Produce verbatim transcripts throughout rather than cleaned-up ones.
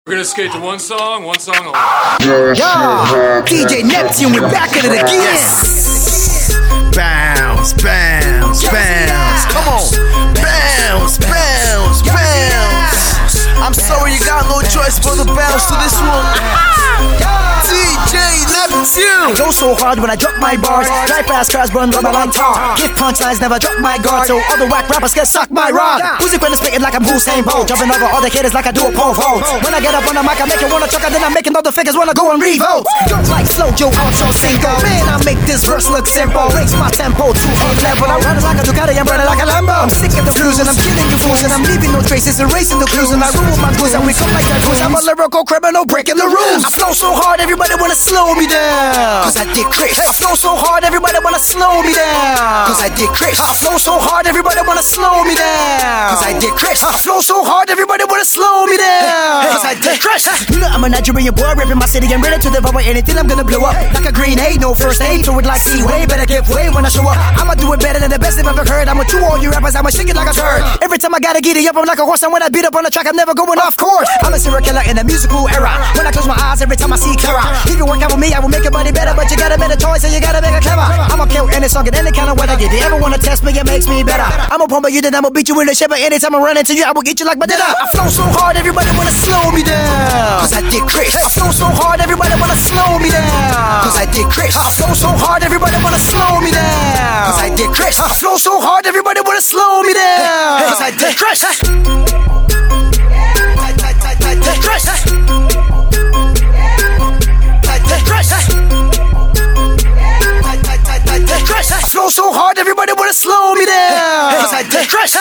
We're gonna skate to one song, one song only. Yeah, D J Neptune, we're back at it again. Yes. Bounce, bounce, bounce. Come on. Bounce, bounce, bounce. I'm sorry you got no choice but to bounce to this one. D J Neptune. Go so hard when I drop my bars. Drive past cars, burn rubber like tar. Give punchlines, never drop my guard. So other whack rappers get suck my rod. Music when it's spitting like I'm Usain Bolt. Jumping over all the haters like I do a pole vault. When I get up on the mic, I make it wanna chuck, and then I'm making all the figures wanna go and revolt. Like Flojo, Ocho Cinco. Man, I make this verse look simple. Raise my tempo to a level. I'm running like a Ducati, I'm running like a Lambo. I'm sick of the flues and I'm killing you fools, and I'm leaving no traces, erasing the clues, and I rule my clues, and we come like that fools. I'm a lyrical criminal breaking the rules. I flow so hard, everybody wanna slow me down. Cause I did Chris. I flow so hard, everybody wanna slow me down. Cause I did Chris. I flow so hard, everybody wanna slow me down. Cause I did Chris. I flow so hard, everybody wanna slow me down. Cause I did Chris. You know I'm a Nigerian boy, ripping my city and ready to devour anything. I'm gonna blow up like a grenade, no first aid. Throw it like Seaway, better give way when I show up. I'ma do it better than the best they've ever heard. I'ma chew all you rappers, I'ma shake it like a turd. Every time I gotta get it up, I'm like a horse, and when I beat up on the track, I'm never going off course. I'm a serial killer in a musical era. When I close my eyes, every time I see clearer. If you work out with me, I will make your body better, but you gotta make a choice and you gotta make it clever. I'ma kill any song in any kind of weather. If you ever wanna test me, it makes me better. I'ma pump you, then I'ma beat you in the shit. But anytime I run into you, I will get you like my dinner. I flow so hard, everybody wanna slow me down. Cause I did Chris. I flow so hard, everybody wanna slow me down. Cause I did Chris. I flow so hard, everybody wanna slow me down. Cause I did Chris. I flow so hard, everybody wanna slow me down. Cause I did Chris. I did Chris. I flow so hard, everybody wanna slow me down. Cause I did Chris.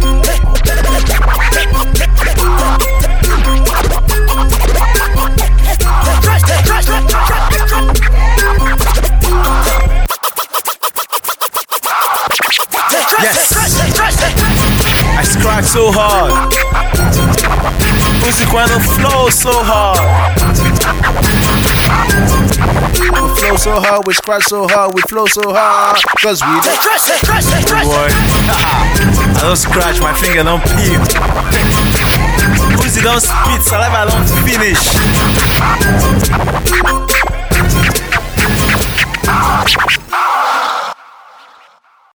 Yes. I scratch so hard. Music when I flow so hard. We flow so hard, we scratch so hard, we flow so hard. Cause we don't. Boy, I don't scratch, my finger don't peel. Music don't spit, saliva don't finish.